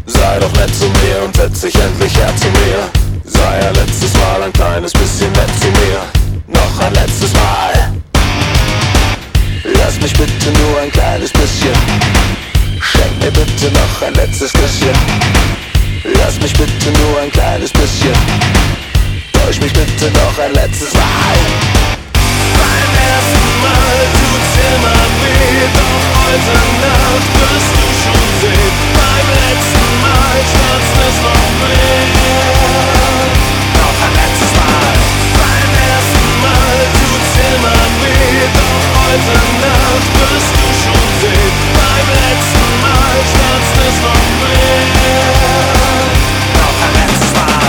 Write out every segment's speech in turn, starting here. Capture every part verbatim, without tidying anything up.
Sei doch nett zu mir und setz dich endlich her zu mir. Sei ein letztes Mal ein kleines bisschen nett zu mir. Noch ein letztes Mal. Lass mich bitte nur ein kleines bisschen. Schenk mir bitte noch ein letztes Küsschen. Lass mich bitte nur ein kleines bisschen. Täusch mich bitte noch ein letztes Mal. Beim ersten Mal tut's immer weh, doch heute Nacht wirst du schon sehen. Beim letzten Mal schmerzt es noch mehr. Noch ein letztes Mal. Beim ersten Mal tut's immer weh, doch heute Nacht wirst du schon sehen. Beim letzten Mal schmerzt es noch mehr. Noch ein letztes Mal.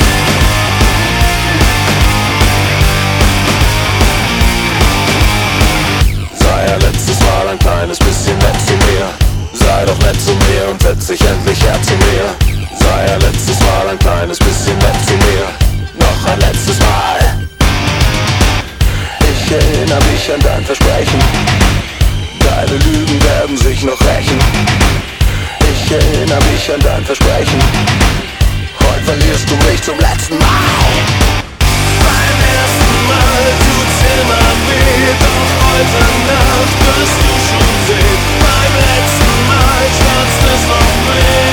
Sei ein letztes Mal ein kleines bisschen nett zu mir. Sei doch nett zu mir und setz dich endlich her zu mir. Sei ein letztes Mal ein kleines bisschen nett zu mir. Noch ein letztes Mal. Ich erinnere mich an dein Versprechen. Deine Lügen werden sich noch rächen. Ich erinnere mich an dein Versprechen. Heute verlierst du mich zum letzten Mal. Beim ersten Mal tut's immer weh, doch heute Nacht wirst du schon sehen. Beim letzten Mal schmerzt es noch mehr.